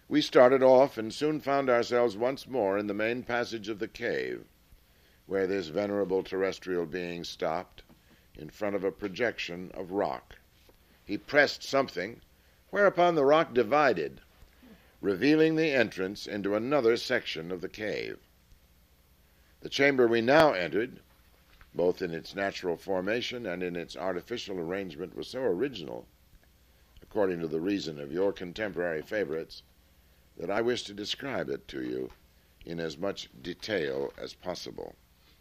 We started off and soon found ourselves once more in the main passage of the cave, where this venerable terrestrial being stopped in front of a projection of rock. He pressed something, whereupon the rock divided, revealing the entrance into another section of the cave. The chamber we now entered, both in its natural formation and in its artificial arrangement, was so original, according to the reason of your contemporary favorites, that I wish to describe it to you in as much detail as possible.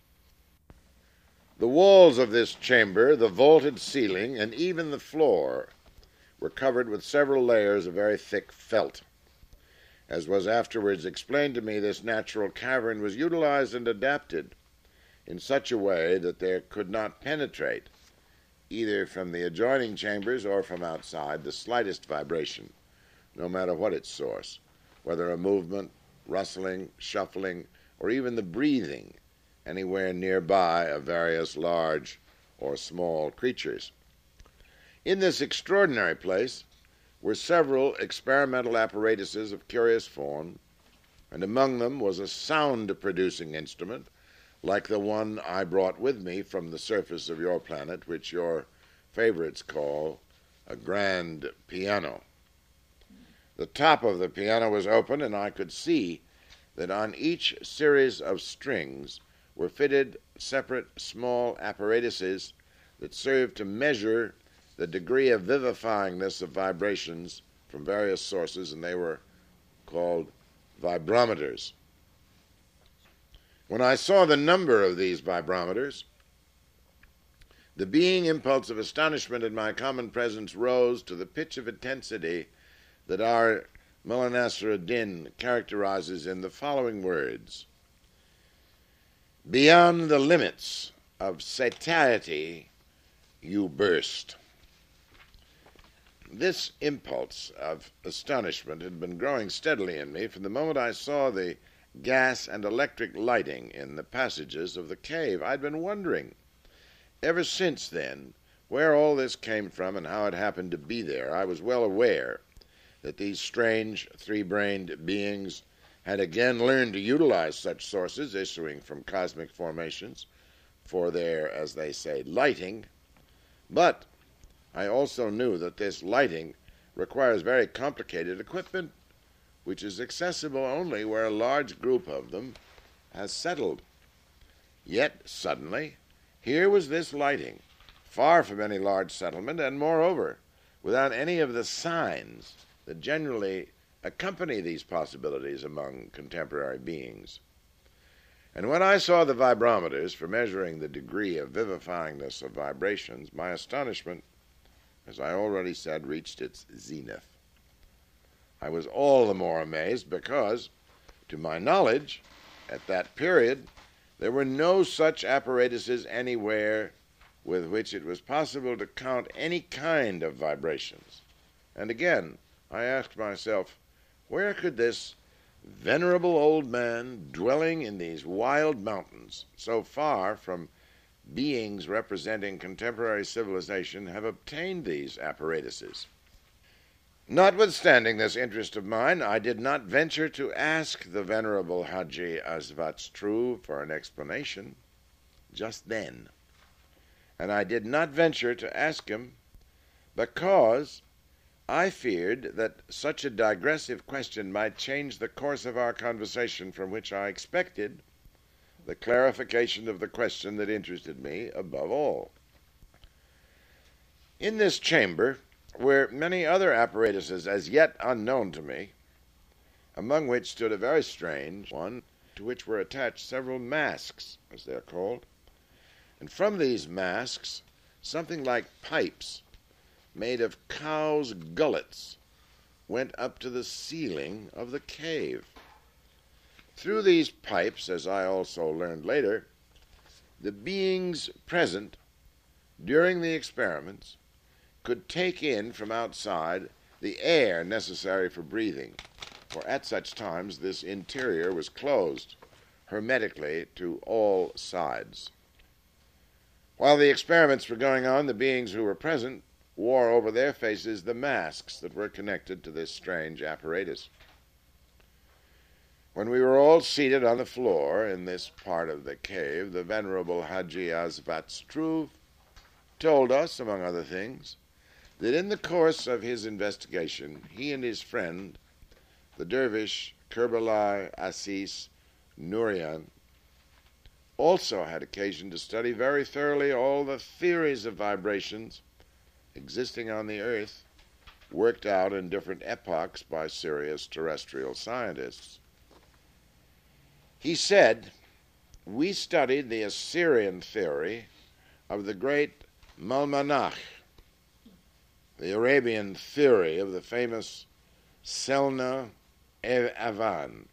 The walls of this chamber, the vaulted ceiling, and even the floor were covered with several layers of very thick felt. As was afterwards explained to me, this natural cavern was utilized and adapted in such a way that there could not penetrate, either from the adjoining chambers or from outside, the slightest vibration, no matter what its source, whether a movement, rustling, shuffling, or even the breathing anywhere nearby of various large or small creatures. In this extraordinary place were several experimental apparatuses of curious form, and among them was a sound-producing instrument like the one I brought with me from the surface of your planet, which your favorites call a grand piano. The top of the piano was open, and I could see that on each series of strings were fitted separate small apparatuses that served to measure the degree of vivifyingness of vibrations from various sources, and they were called vibrometers. When I saw the number of these vibrometers, the being impulse of astonishment in my common presence rose to the pitch of intensity that our Nasr ad-Din characterizes in the following words: "Beyond the limits of satiety you burst." This impulse of astonishment had been growing steadily in me from the moment I saw the gas and electric lighting in the passages of the cave. I'd been wondering ever since then where all this came from and how it happened to be there. I was well aware that these strange three-brained beings had again learned to utilize such sources issuing from cosmic formations for their, as they say, lighting, but I also knew that this lighting requires very complicated equipment, which is accessible only where a large group of them has settled. Yet, suddenly, here was this lighting, far from any large settlement, and moreover, without any of the signs that generally accompany these possibilities among contemporary beings. And when I saw the vibrometers for measuring the degree of vivifyingness of vibrations, my astonishment, as I already said, reached its zenith. I was all the more amazed because, to my knowledge, at that period, there were no such apparatuses anywhere with which it was possible to count any kind of vibrations. And again, I asked myself, where could this venerable old man, dwelling in these wild mountains, so far from beings representing contemporary civilization, have obtained these apparatuses? Notwithstanding this interest of mine, I did not venture to ask the venerable Haji Asvatstru for an explanation just then. And I did not venture to ask him because I feared that such a digressive question might change the course of our conversation, from which I expected the clarification of the question that interested me above all. In this chamber were many other apparatuses as yet unknown to me, among which stood a very strange one, to which were attached several masks, as they are called, and from these masks something like pipes made of cows' gullets went up to the ceiling of the cave. Through these pipes, as I also learned later, the beings present during the experiments could take in from outside the air necessary for breathing, for at such times this interior was closed hermetically to all sides. While the experiments were going on, the beings who were present wore over their faces the masks that were connected to this strange apparatus. When we were all seated on the floor in this part of the cave, the Venerable Haji Asvatstruv told us, among other things, that in the course of his investigation, he and his friend, the dervish Kurbalai Assis Nurian, also had occasion to study very thoroughly all the theories of vibrations existing on the earth, worked out in different epochs by serious terrestrial scientists. He said, "We studied the Assyrian theory of the great Malmanach, the Arabian theory of the famous Selna Avan,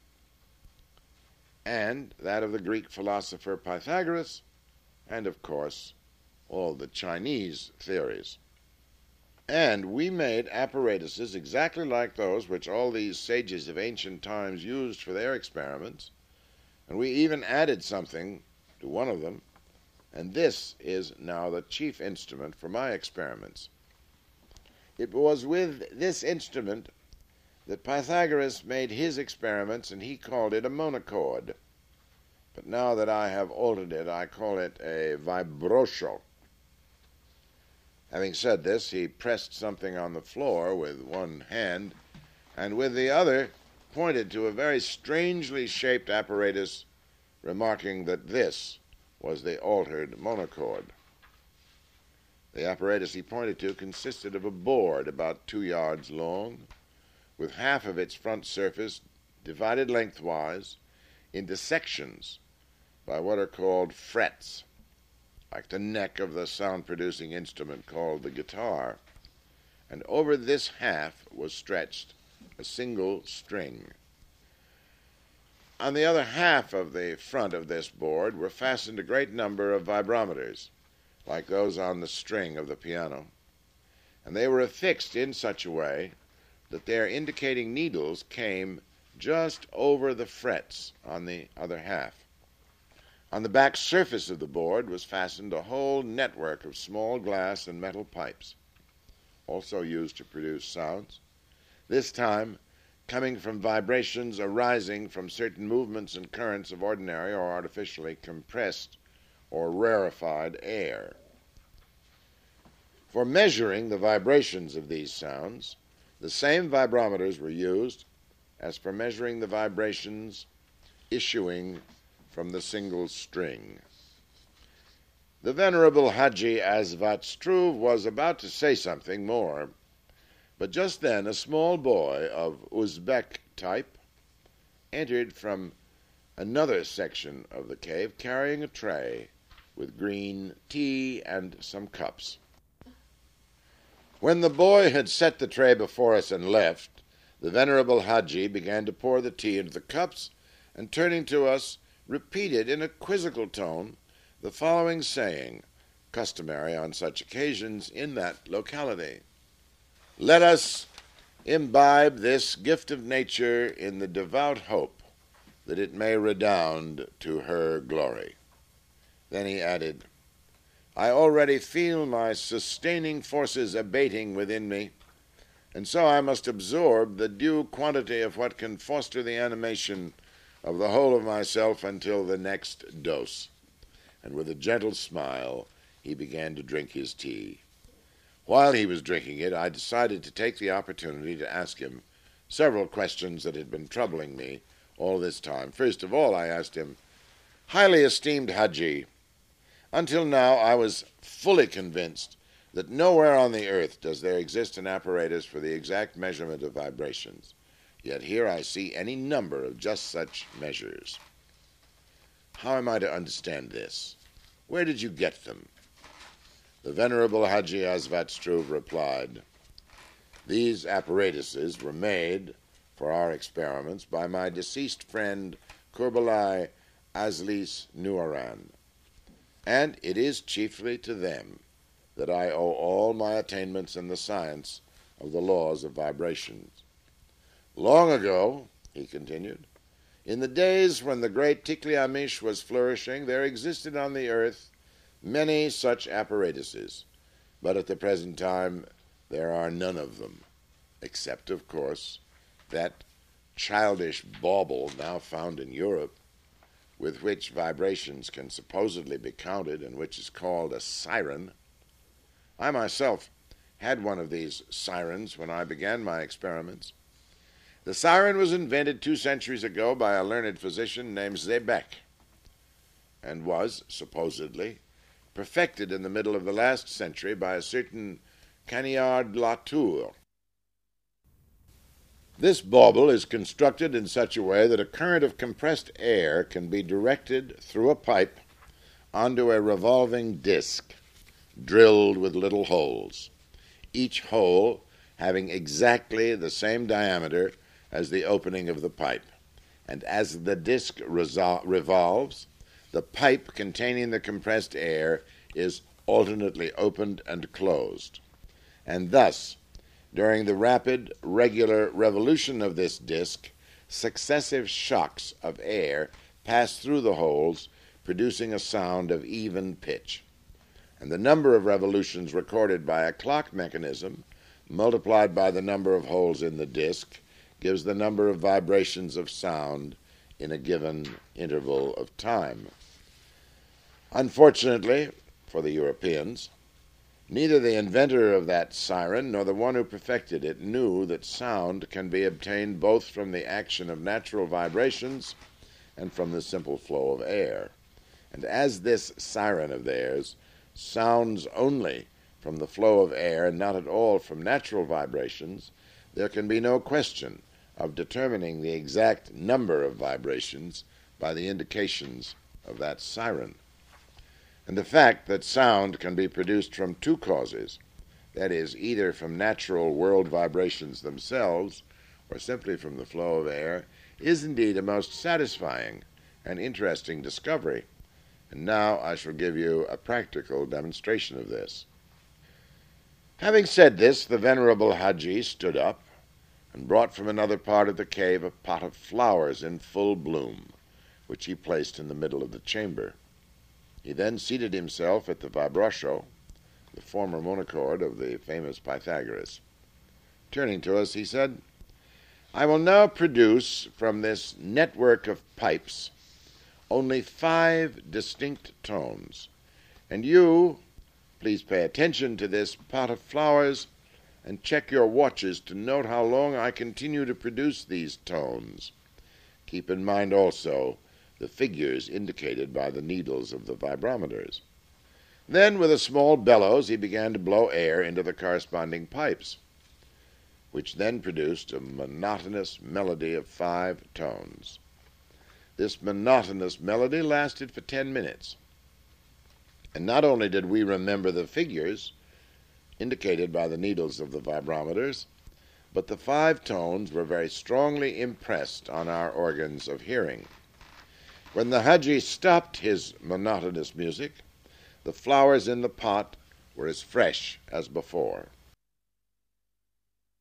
and that of the Greek philosopher Pythagoras, and of course all the Chinese theories. And we made apparatuses exactly like those which all these sages of ancient times used for their experiments, and we even added something to one of them, and this is now the chief instrument for my experiments. It was with this instrument that Pythagoras made his experiments, and he called it a monochord. But now that I have altered it, I call it a vibrosho." Having said this, he pressed something on the floor with one hand, and with the other pointed to a very strangely shaped apparatus, remarking that this was the altered monochord. The apparatus he pointed to consisted of a board about 2 yards long, with half of its front surface divided lengthwise into sections by what are called frets, like the neck of the sound-producing instrument called the guitar, and over this half was stretched a single string. On the other half of the front of this board were fastened a great number of vibrometers, like those on the string of the piano, and they were affixed in such a way that their indicating needles came just over the frets on the other half. On the back surface of the board was fastened a whole network of small glass and metal pipes, also used to produce sounds, this time coming from vibrations arising from certain movements and currents of ordinary or artificially compressed or rarefied air. For measuring the vibrations of these sounds, the same vibrometers were used as for measuring the vibrations issuing from the single string. The Venerable Haji Asvatstruv was about to say something more, but just then a small boy of Uzbek type entered from another section of the cave carrying a tray with green tea and some cups. When the boy had set the tray before us and left, the Venerable Haji began to pour the tea into the cups, and turning to us, repeated in a quizzical tone the following saying, customary on such occasions in that locality: "Let us imbibe this gift of nature in the devout hope that it may redound to her glory." Then he added, "I already feel my sustaining forces abating within me, and so I must absorb the due quantity of what can foster the animation of the whole of myself until the next dose." And with a gentle smile, he began to drink his tea. While he was drinking it, I decided to take the opportunity to ask him several questions that had been troubling me all this time. First of all, I asked him, "Highly esteemed Haji, until now I was fully convinced that nowhere on the earth does there exist an apparatus for the exact measurement of vibrations. Yet here I see any number of just such measures. How am I to understand this? Where did you get them?" The Venerable Haji Asvatstruv replied, "These apparatuses were made for our experiments by my deceased friend Kurbalai Aslis Nuaran, and it is chiefly to them that I owe all my attainments in the science of the laws of vibrations. Long ago," he continued, "in the days when the great Tikliamish was flourishing, there existed on the earth many such apparatuses, but at the present time there are none of them, except, of course, that childish bauble now found in Europe, with which vibrations can supposedly be counted and which is called a siren. I myself had one of these sirens when I began my experiments. The siren was invented 2 centuries ago by a learned physician named Seebeck, and was, supposedly, perfected in the middle of the last century by a certain Cagniard Latour. This bauble is constructed in such a way that a current of compressed air can be directed through a pipe onto a revolving disc drilled with little holes, each hole having exactly the same diameter as the opening of the pipe. And as the disc revolves, the pipe containing the compressed air is alternately opened and closed. And thus, during the rapid, regular revolution of this disc, successive shocks of air pass through the holes, producing a sound of even pitch. And the number of revolutions recorded by a clock mechanism, multiplied by the number of holes in the disc, gives the number of vibrations of sound in a given interval of time. Unfortunately for the Europeans, neither the inventor of that siren nor the one who perfected it knew that sound can be obtained both from the action of natural vibrations and from the simple flow of air. And as this siren of theirs sounds only from the flow of air and not at all from natural vibrations, there can be no question of determining the exact number of vibrations by the indications of that siren. And the fact that sound can be produced from 2 causes, that is, either from natural world vibrations themselves or simply from the flow of air, is indeed a most satisfying and interesting discovery. And now I shall give you a practical demonstration of this. Having said this, the venerable Haji stood up and brought from another part of the cave a pot of flowers in full bloom, which he placed in the middle of the chamber. He then seated himself at the vibrato, the former monochord of the famous Pythagoras. Turning to us, he said, "I will now produce from this network of pipes only 5 distinct tones, and you, please pay attention to this pot of flowers and check your watches to note how long I continue to produce these tones. Keep in mind also the figures indicated by the needles of the vibrometers." Then, with a small bellows, he began to blow air into the corresponding pipes, which then produced a monotonous melody of 5 tones. This monotonous melody lasted for 10 minutes. And not only did we remember the figures indicated by the needles of the vibrometers, but the 5 tones were very strongly impressed on our organs of hearing. When the Haji stopped his monotonous music, the flowers in the pot were as fresh as before.